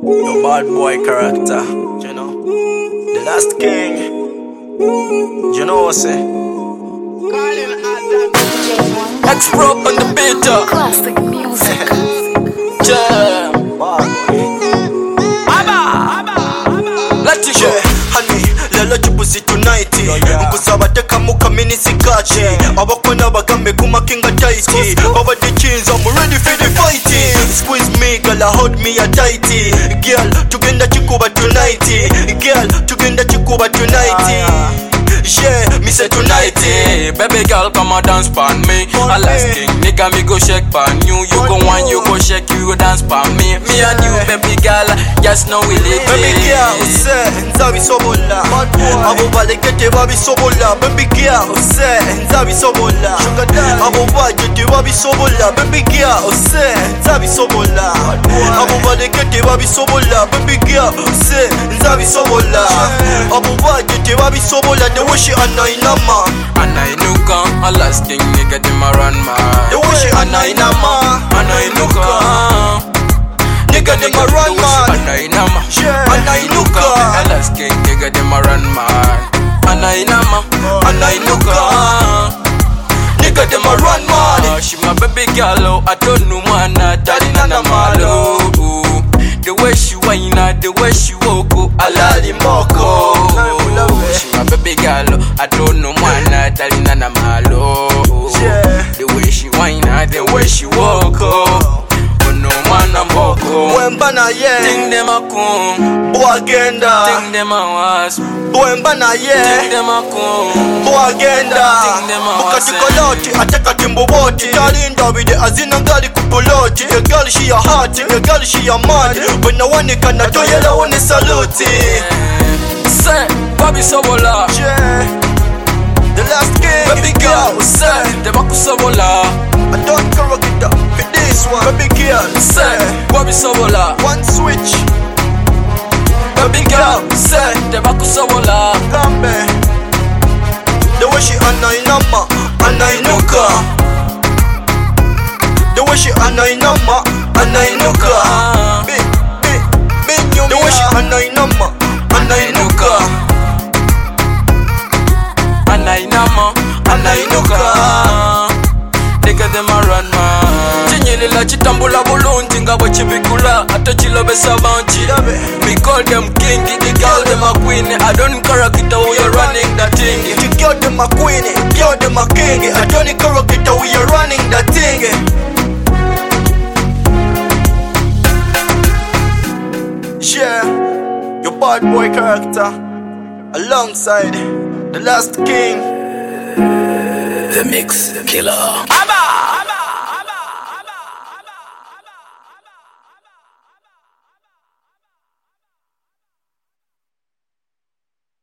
Your bad boy character, you know. The last king, you know what I say? X-Pro on the beat. Classic music. Yeah. Let you go. Honey, lelo chipusi tonight. Nkusaba teka muka mini sikachi. Abakona bagambe kumakinga tighty. Over the chains, I'm ready for the fight. Squeeze me, girl, hold me a tighty. Girl, tugenda chikuba tonight. Girl, tugenda chikuba tonight. Yeah, me say tonight. Baby girl, come and dance pan me. I last king, nigga, me go shake pan you. You go one, you go shake, you go dance pan me. Me and you, baby girl, just know we lit. Baby girl, say, nzabi sobola. Abo balekete babi sobola. Baby girl, say, nzabi sobola. Abo bajete babi sobola. Baby girl, say, nzabi sobola. Abo balekete babi sobola. Baby girl, say, nzabi sobola. Abo bajete babi sobola. The way she anainama, anainuka, a last king, nigga, dem a run man. the way she anainama, Anainuka, nigga dem a run man. Anainama, Anainuka, a last king, nigga, dem a run man. Anainuka, nigga dem a run man. She my baby girl, I don't know man, daddy nana malo. The way she whine, the way she walk, alali moko. She my baby girl, I don't know man, daddy nana malo. The way she whine, the way she walk, oh no man moko. Wembana Ting ye, them a come, boagenda. ting them a was, Wembana ting ye, them a come. boagenda. Ting them a Bukati wase. koloti, ateka timboboti. Talinda with the azina gali kupoloti. The girl she a heart, the girl she a mad. When I want it, can I do yellow on the salute? Say, Bobby Sobola. Yeah, the last game. Baby girl, say, Debaku Sobola. I don't correct it up for this one. Baby girl, Say, Bobby Sobola. one switch. Baby girl, say, Debaku Sobola. Lambe. The way she anainama, anainuka. The way she anainama, anainuka. The way she anainama, anainuka. Anainama, anainuka. Nigga dem a run man. Chinyilila chitambula bulungi nga bwe chibikula ate chilobesa banchi. We call them king, the girl them a queen. I don't character we are running that thing. You girl them a queen, girl them a king. I don't correct it, we are running that thing. Yeah, your bad boy character alongside the last king. The Mix Killer.